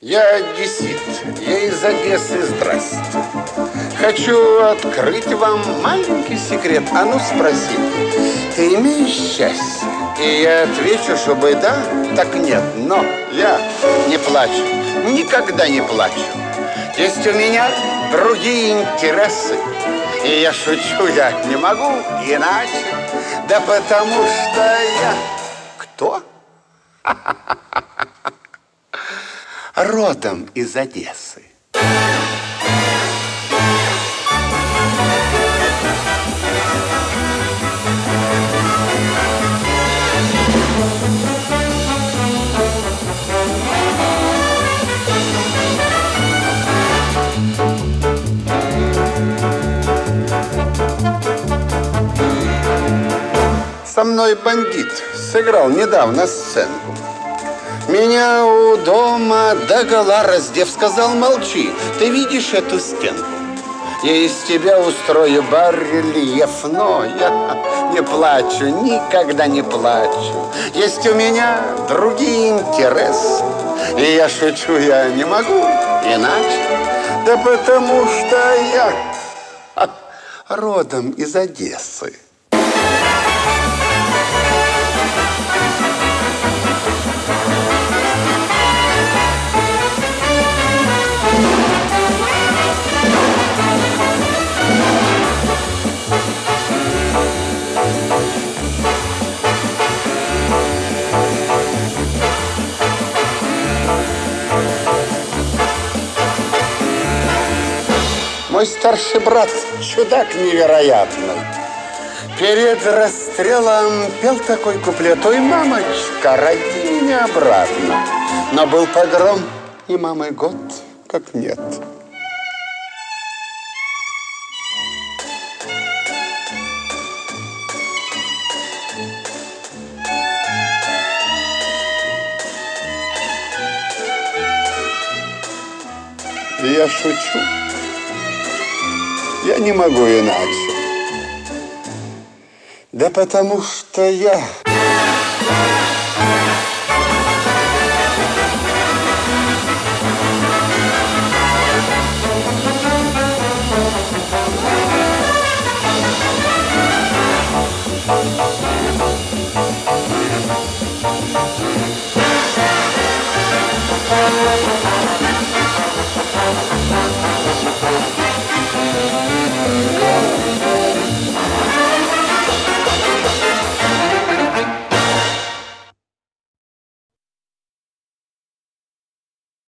Я одессит, я из Одессы, здрасте. Хочу открыть вам маленький секрет. А ну спроси, ты имеешь счастье? И я отвечу, чтобы да, так нет. Но я не плачу, никогда не плачу. Есть у меня другие интересы. И я шучу, я не могу иначе. Да потому что я... Кто? Родом из Одессы. Со мной бандит сыграл недавно сценку. Меня у дома догола раздев, сказал: молчи, ты видишь эту стенку? Я из тебя устрою барельеф, но я не плачу, никогда не плачу. Есть у меня другие интересы, и я шучу, я не могу иначе. Да потому что я родом из Одессы. Мой старший брат, чудак невероятный, перед расстрелом пел такой куплет: ой, мамочка, роди меня обратно. Но был погром, и мамы год как нет. И я шучу. Я не могу иначе. Да потому что я...